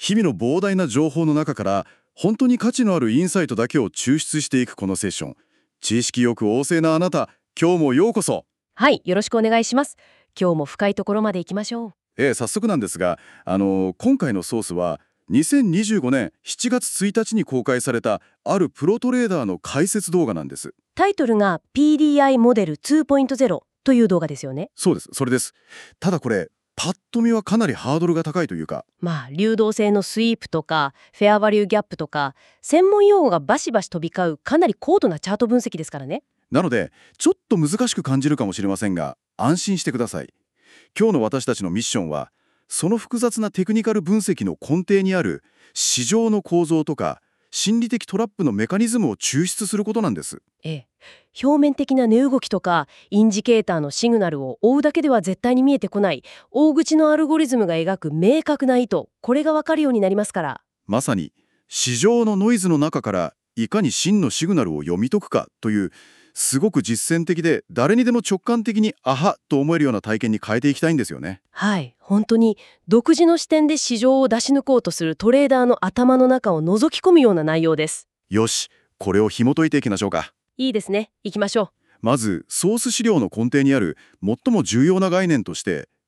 日々の膨大な情報の中から本当に価値のあるインサイトだけを抽出していくこのセッション。知識よく旺盛なあなた、今日もようこそ。 はい、よろしくお願いします。今日も深いところまで行きましょう。 早速なんですが、今回のソースは2025年7月1日に公開されたあるプロトレーダーの解説動画なんです。 タイトルが PDI モデル 2.0 という動画ですよね。 そうです、それです。ただこれ、パッと見はかなりハードルが高いというか、 流動性のスイープとかフェアバリューギャップとか専門用語がバシバシ飛び交うかなり高度なチャート分析ですからね。 なのでちょっと難しく感じるかもしれませんが、安心してください。今日の私たちのミッションは、その複雑なテクニカル分析の根底にある市場の構造とか心理的トラップのメカニズムを抽出することなんです。 表面的な値動きとかインジケーターのシグナルを追うだけでは絶対に見えてこない大口のアルゴリズムが描く明確な意図、これがわかるようになりますから。 まさに市場のノイズの中からいかに真のシグナルを読み解くかという、すごく実践的で誰にでも直感的にアハと思えるような体験に変えていきたいんですよね。 はい、本当に独自の視点で市場を出し抜こうとするトレーダーの頭の中を覗き込むような内容です。 よし、これを紐解いていきましょうか。 いいですね。行きましょまずソース資料の根底にある最も重要な概念として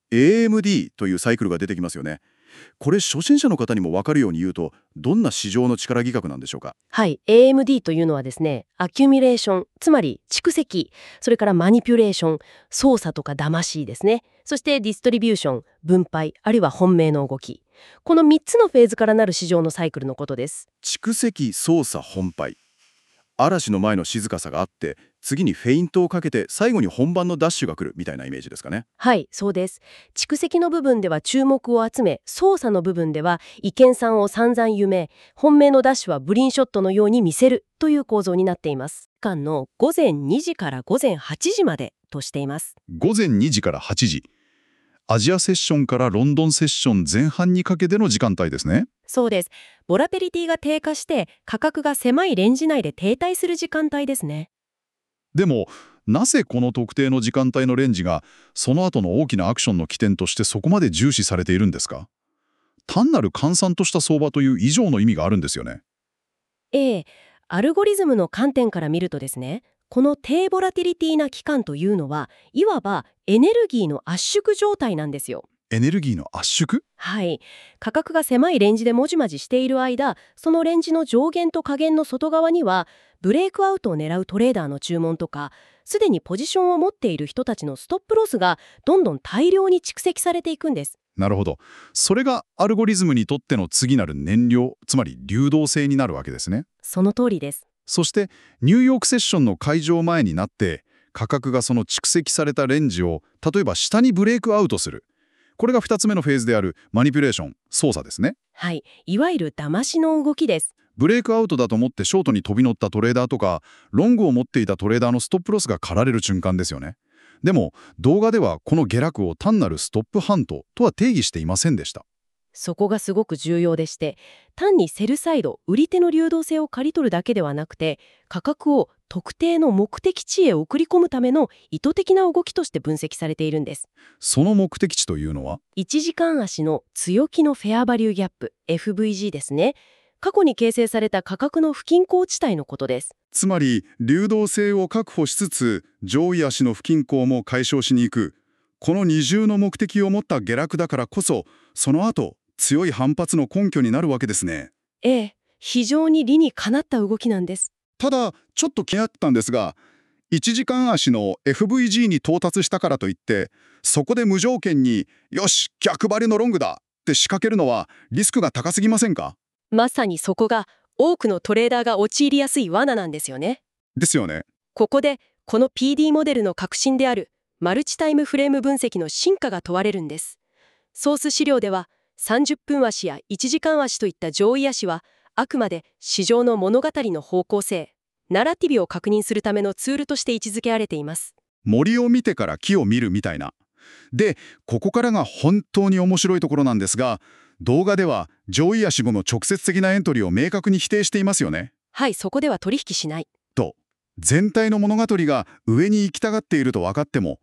AMD というサイクルが出てきますよね。これ初心者の方にも分かるように言うと、どんな市場の力企画なんでしょうか。 はい、AMD というのはですね、アキュミュレーション、つまり蓄積、それからマニピュレーション、操作とか騙しですね。そしてディストリビューション、分配、あるいは本命の動き。この3つのフェーズからなる市場のサイクルのことです。 蓄積、操作、本配。嵐の前の静かさがあって、次にフェイントをかけて最後に本番のダッシュが来るみたいなイメージですかね。 はい、そうです。蓄積の部分では注目を集め、操作の部分では意見さを散々夢め、本命のダッシュはブリンショットのように見せるという構造になっています。間の午前2時から午前8時までとしています。 午前2時から8時。アジアセッションからロンドンセッション前半にかけての時間帯ですね。 そうです。ボラテリティが低下して価格が狭いレンジ内で停滞する時間帯ですね。 でも、なぜこの特定の時間帯のレンジが、その後の大きなアクションの起点としてそこまで重視されているんですか？単なる閑散とした相場という以上の意味があるんですよね。 アルゴリズムの観点から見るとですね、この低ボラティリティな期間というのは、いわばエネルギーの圧縮状態なんですよ。 エネルギーの圧縮？ はい。価格が狭いレンジでもじまじしている間、そのレンジの上限と下限の外側には、ブレイクアウトを狙うトレーダーの注文とか、すでにポジションを持っている人たちのストップロスがどんどん大量に蓄積されていくんです。 なるほど。それがアルゴリズムにとっての次なる燃料、つまり流動性になるわけですね。 その通りです。 そして、ニューヨークセッションの開場前になって、価格がその蓄積されたレンジを、例えば下にブレイクアウトする。これが2つ目のフェーズであるマニピュレーション、操作ですね。 はい。いわゆる騙しの動きです。 ブレイクアウトだと思ってショートに飛び乗ったトレーダーとか、ロングを持っていたトレーダーのストップロスが狩られる瞬間ですよね。でも、動画ではこの下落を単なるストップハントとは定義していませんでした。 そこがすごく重要でして、単にセルサイド、売り手の流動性を刈り取るだけではなくて、価格を特定の目的地へ送り込むための意図的な動きとして分析されているんです。 その目的地というのは、 1時間足の強気のフェアバリューギャップ、FVG ですね。過去に形成された価格の不均衡地帯のことです。 つまり、流動性を確保しつつ、上位足の不均衡も解消しに行く。この二重の目的を持った下落だからこそ、その後、強い反発の根拠になるわけですね。 非常に理にかなった動きなんです。 ただ、ちょっと気になったんですが、1時間足の FVG に到達したからといって、そこで無条件に、よし、逆張りのロングだって仕掛けるのはリスクが高すぎませんか？ まさにそこが多くのトレーダーが陥りやすい罠なんですよね。 ですよね。 ここで、この PD モデルの核心であるマルチタイムフレーム分析の進化が問われるんです。ソース資料では、30分足や1時間足といった上位足は、あくまで市場の物語の方向性、ナラティブを確認するためのツールとして位置づけられています。 森を見てから木を見るみたいな。で、ここからが本当に面白いところなんですが、動画では上位足後の直接的なエントリーを明確に否定していますよね。 はい、そこでは取引しない。 と、全体の物語が上に行きたがっていると分かっても、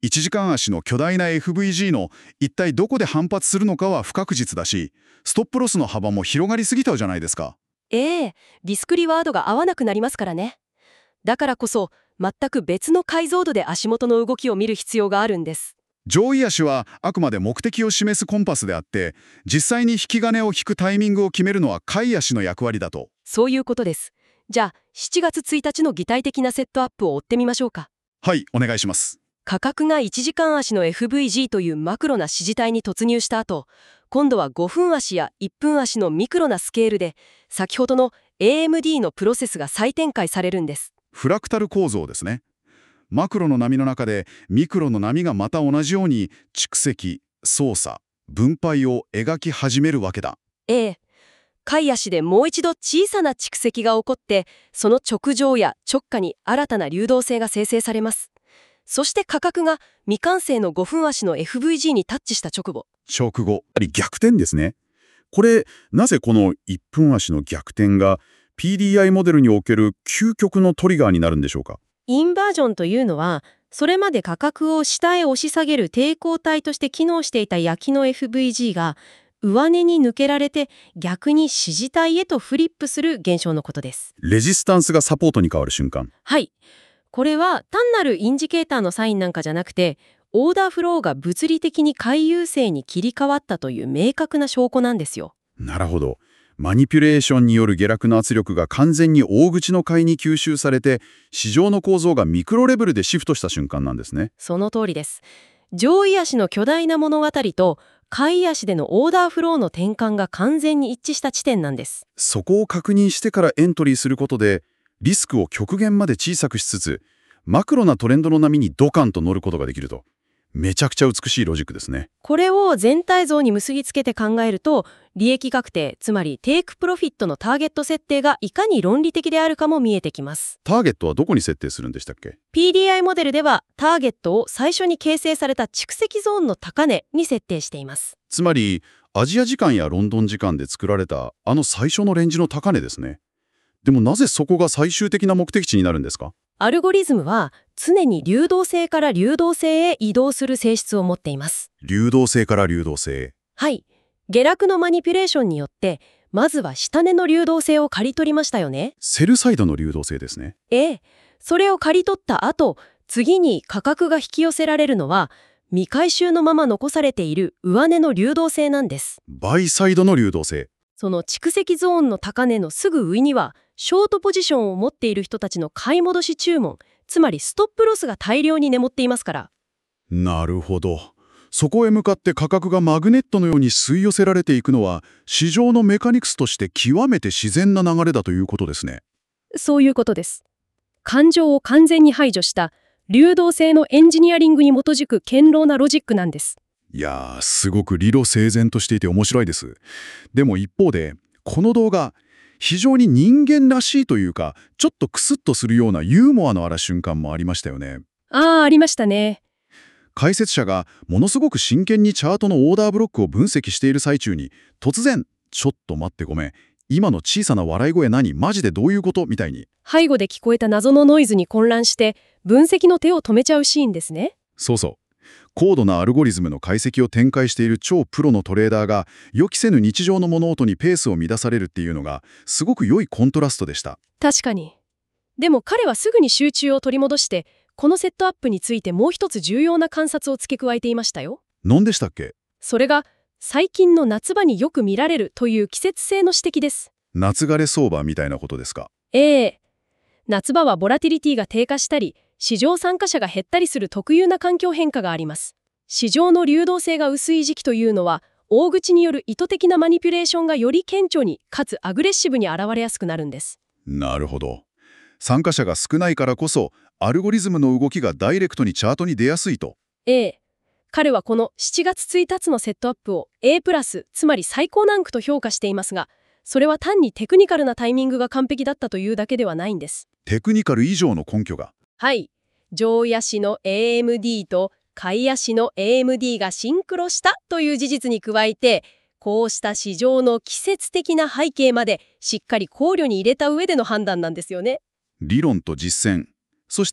1時間足の巨大な FVG の一体どこで反発するのかは不確実だし、ストップロスの幅も広がりすぎたじゃないですか。 リスクリワードが合わなくなりますからね。だからこそ、全く別の解像度で足元の動きを見る必要があるんです。 上位足はあくまで目的を示すコンパスであって、実際に引き金を引くタイミングを決めるのは下位足の役割だと。 そういうことです。じゃあ、7月1日の具体的なセットアップを追ってみましょうか。 はい、お願いします。 価格が1時間足の FVG というマクロな支持体に突入した後、今度は5分足や1分足のミクロなスケールで、先ほどの AMD のプロセスが再展開されるんです。 フラクタル構造ですね。マクロの波の中でミクロの波がまた同じように蓄積、操作、分配を描き始めるわけだ。 下位足でもう一度小さな蓄積が起こって、その直上や直下に新たな流動性が生成されます。そして価格が未完成の5分足の FVG にタッチした直後。 逆転ですね。これ、なぜこの1分足の逆転が PDI モデルにおける究極のトリガーになるんでしょうか。 インバージョンというのは、それまで価格を下へ押し下げる抵抗体として機能していた焼きの FVG が、上値に抜けられて逆に支持体へとフリップする現象のことです。 レジスタンスがサポートに変わる瞬間。 はい。これは単なるインジケーターのサインなんかじゃなくて、オーダーフローが物理的に回優勢に切り替わったという明確な証拠なんですよ。 なるほど。マニピュレーションによる下落の圧力が完全に大口の買いに吸収されて、市場の構造がミクロレベルでシフトした瞬間なんですね。 その通りです。上位足の巨大な物語と下位足でのオーダーフローの転換が完全に一致した地点なんです。 そこを確認してからエントリーすることで、リスクを極限まで小さくしつつ、マクロなトレンドの波にドカンと乗ることができると。めちゃくちゃ美しいロジックですね。 これを全体像に結びつけて考えると、利益確定、つまりテイクプロフィットのターゲット設定がいかに論理的であるかも見えてきます。 ターゲットはどこに設定するんでしたっけ？ PDI モデルではターゲットを最初に形成された蓄積ゾーンの高値に設定しています。 つまり、アジア時間やロンドン時間で作られたあの最初のレンジの高値ですね。でもなぜそこが最終的な目的地になるんですか？ アルゴリズムは常に流動性から流動性へ移動する性質を持っています。 流動性から流動性。 はい。下落のマニピュレーションによって、まずは下値の流動性を刈り取りましたよね。 セルサイドの流動性ですね。 それを刈り取った後、次に価格が引き寄せられるのは、未回収のまま残されている上値の流動性なんです。 バイサイドの流動性。 その蓄積ゾーンの高値のすぐ上には、ショートポジションを持っている人たちの買い戻し注文、つまりストップロスが大量に眠っていますから。 なるほど。そこへ向かって価格がマグネットのように吸い寄せられていくのは、市場のメカニクスとして極めて自然な流れだということですね。 そういうことです。感情を完全に排除した流動性のエンジニアリングに基づく堅牢なロジックなんです。 いやー、すごく理路整然としていて面白いです。でも一方で、この動画、非常に人間らしいというか、ちょっとクスッとするようなユーモアのある瞬間もありましたよね。 ありましたね。 解説者がものすごく真剣にチャートのオーダーブロックを分析している最中に、突然、ちょっと待ってごめん、今の小さな笑い声何？マジでどういうこと？みたいに。 背後で聞こえた謎のノイズに混乱して、分析の手を止めちゃうシーンですね。 そうそう。高度なアルゴリズムの解析を展開している超プロのトレーダーが予期せぬ日常の物音にペースを乱されるっていうのがすごく良いコントラストでした。 確かに。でも彼はすぐに集中を取り戻して、このセットアップについてもう一つ重要な観察を付け加えていましたよ。 何でしたっけ？ それが最近の夏場によく見られるという季節性の指摘です。 夏枯れ相場みたいなことですか？ 夏場はボラティリティが低下したり、市場参加者が減ったりする特有な環境変化があります。市場の流動性が薄い時期というのは、大口による意図的なマニピュレーションがより顕著にかつアグレッシブに現れやすくなるんです。 なるほど。参加者が少ないからこそ、アルゴリズムの動きがダイレクトにチャートに出やすいと。 彼はこの7月1日のセットアップを A+、つまり最高ランクと評価していますが、それは単にテクニカルなタイミングが完璧だったというだけではないんです。 テクニカル以上の根拠が。 はい。上位足の AMD と下位足の AMD がシンクロしたという事実に加えて、こうした市場の季節的な背景までしっかり考慮に入れた上での判断なんですよね。 理論と実践、そして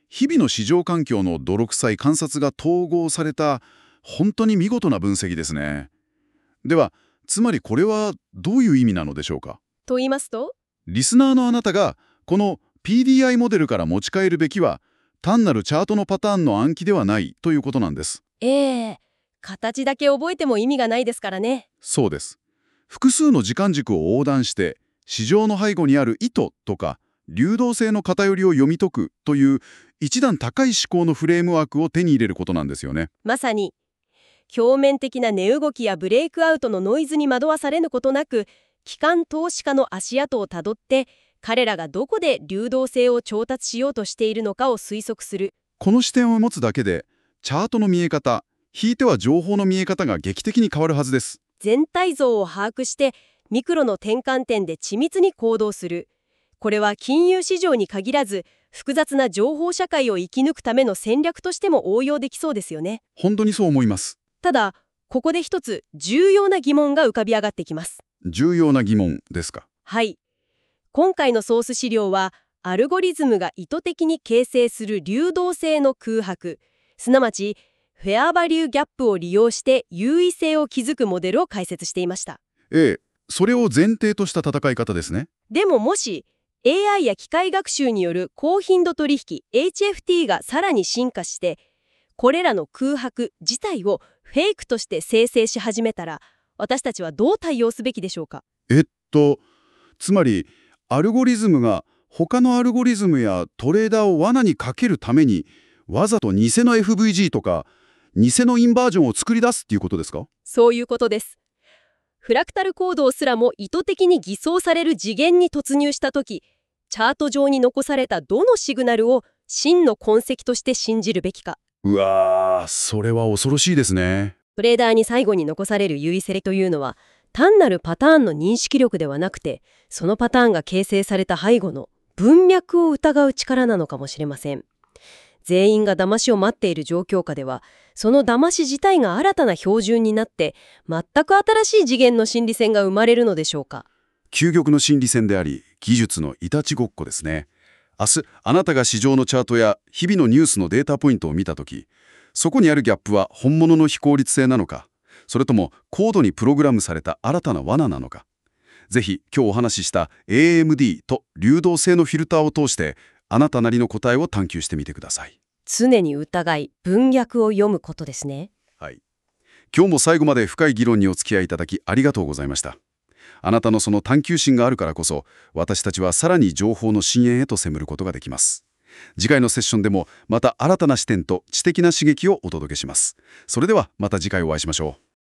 日々の市場環境の泥臭い観察が統合された本当に見事な分析ですね。では、つまりこれはどういう意味なのでしょうか？ と言いますと、 リスナーのあなたがこの PDI モデルから持ち帰るべきは単なるチャートのパターンの暗記ではないということなんです。 形だけ覚えても意味がないですからね。 そうです。複数の時間軸を横断して市場の背後にある意図とか流動性の偏りを読み解くという一段高い思考のフレームワークを手に入れることなんですよね。 まさに表面的な値動きやブレイクアウトのノイズに惑わされぬことなく、機関投資家の足跡をたどって彼らがどこで流動性を調達しようとしているのかを推測する。 この視点を持つだけでチャートの見え方、ひいては情報の見え方が劇的に変わるはずです。 全体像を把握してミクロの転換点で緻密に行動する。これは金融市場に限らず複雑な情報社会を生き抜くための戦略としても応用できそうですよね。 本当にそう思います。 ただ、ここで一つ重要な疑問が浮かび上がってきます。 重要な疑問ですか？ はい。今回のソース資料は、アルゴリズムが意図的に形成する流動性の空白、すなわちフェアバリューギャップを利用して優位性を築くモデルを解説していました。 それを前提とした戦い方ですね。 でももし AI や機械学習による高頻度取引 HFT がさらに進化して、これらの空白自体をフェイクとして生成し始めたら、私たちはどう対応すべきでしょうか？ つまりアルゴリズムが他のアルゴリズムやトレーダーを罠にかけるためにわざと偽の FVG とか偽のインバージョンを作り出すっていうことですか？ そういうことです。フラクタルコードすらも意図的に偽装される次元に突入したとき、チャート上に残されたどのシグナルを真の痕跡として信じるべきか。 うわー、それは恐ろしいですね。 トレーダーに最後に残される優位性というのは、単なるパターンの認識力ではなくて、そのパターンが形成された背後の文脈を疑う力なのかもしれません。全員が騙しを待っている状況下では、その騙し自体が新たな標準になって、全く新しい次元の心理戦が生まれるのでしょうか。 究極の心理戦であり、技術のいたちごっこですね。明日、あなたが市場のチャートや日々のニュースのデータポイントを見たとき、そこにあるギャップは本物の非効率性なのか、それとも高度にプログラムされた新たな罠なのか。ぜひ今日お話しした AMD と流動性のフィルターを通して、あなたなりの答えを探求してみてください。 常に疑い、文脈を読むことですね。 はい。今日も最後まで深い議論にお付き合いいただきありがとうございました。あなたのその探求心があるからこそ、私たちはさらに情報の深淵へと迫ることができます。次回のセッションでもまた新たな視点と知的な刺激をお届けします。それではまた次回お会いしましょう。